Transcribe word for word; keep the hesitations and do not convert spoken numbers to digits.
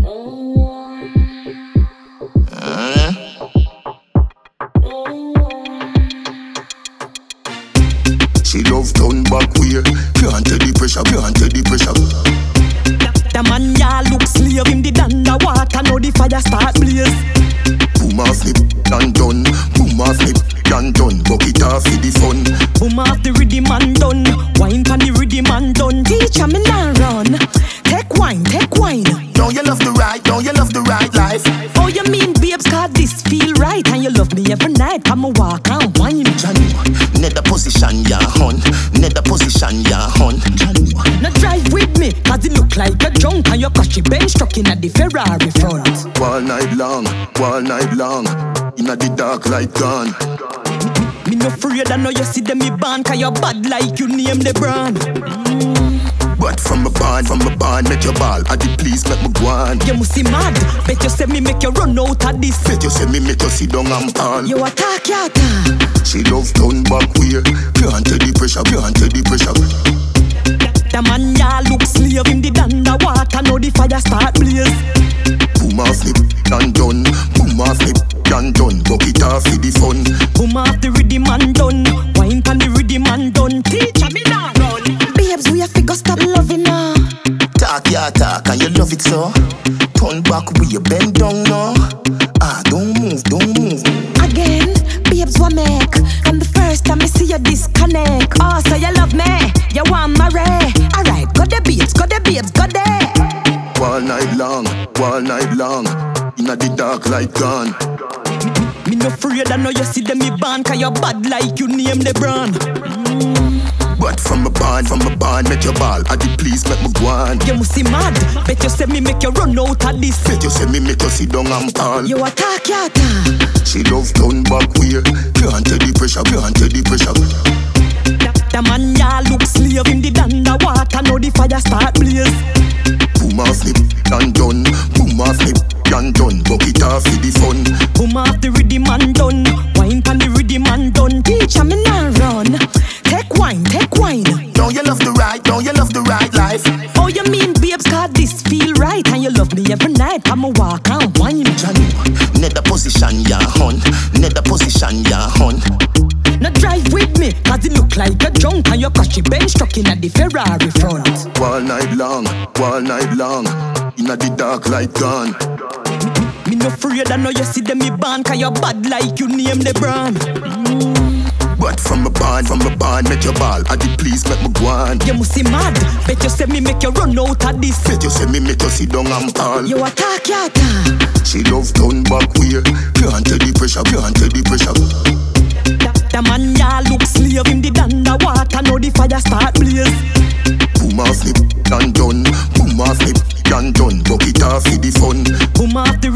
Uh. She love turn back way. Can't take the pressure, can't take the pressure. The man ya look slave him the underwater. Now the fire start blaze. Boom off flip and done. Boom off flip and done. Bucket off for the fun. Boom off the rhythm and done. Wine pan the rhythm and done. Teacher me now run. Take wine, take wine. Don't you love the right, don't you love the right life? Oh you mean babes cause this feel right. And you love me every night. Come and walk and wine. Johnny, net the position ya hun. Net the position ya hun. Johnny, now drive with me cause it look like a drunk. And your cushy bench stuck in at the Ferrari front. All night long, all night long. Inna the dark light gone. Me no afraid I know you see them me born. Cause you bad like you name the brand. But from a barn, from a barn, make your ball. I did please make me go on. You must see mad. Bet you say me make you run out of this. Bet you say me make you sit down and fall. You attack, you attack. She love turn back way. Can't take the pressure, can't take the pressure. The man ya look slave him the underwater. Now the fire start blaze. Boom off flip and done. Boom off flip and done. Bucket off for the fun. Boom off the rhythm and done. Wine pan the rhythm and done. Teacher me now run. Babes we have to go stop loving now. Talk ya talk and you love it so. Turn back with you bend down now. Ah, don't move, don't move. Again, babes what make? From the first time I see you disconnect. Oh, so you love me, you want marry. Alright, go the babes, go the babes, go there. All night long, all night long. Inna the dark light gone. Me no afraid I know you see them me born. Cause you bad like you name the brand. But from a barn, from a barn, make your ball. I did please make me go on. You must see mad. Bet you say me make you run out of this. Bet you say me make you sit down and fall. You attack, you attack. She love turn back way. Can't take the pressure, can't take the pressure. The man ya look slave him the underwater. Now the fire start blaze. Boom off flip and done. Boom off flip and done. Bucket off for the fun. Boom off the rhythm and done. Wine pan the rhythm and done. Teacher me now run. Take wine, take wine. Don't you love the right, don't you love the right life? Oh you mean babes cause this feel right. And you love me every night. Come and walk and wine. Johnny, net the position ya hun. Net the position ya hun. Now drive with me cause it look like a drunk. And your cushy bench stuck in at the Ferrari front. All night long, all night long. Inna the dark light gone. Me no afraid I know you see them me born. Cause you bad like you name the brand. But from a barn, from a barn, make your ball. I did please make me go on. You must see mad. Bet you say me make you run out of this. Bet you say me make you sit down and fall. You attack, you attack. She love turn back way. Can't take the pressure, can't take the pressure. The man ya look slave him the underwater. Now the fire start blaze. Boom off flip and done. Boom off flip and done. Bucket off for the fun. Boom off the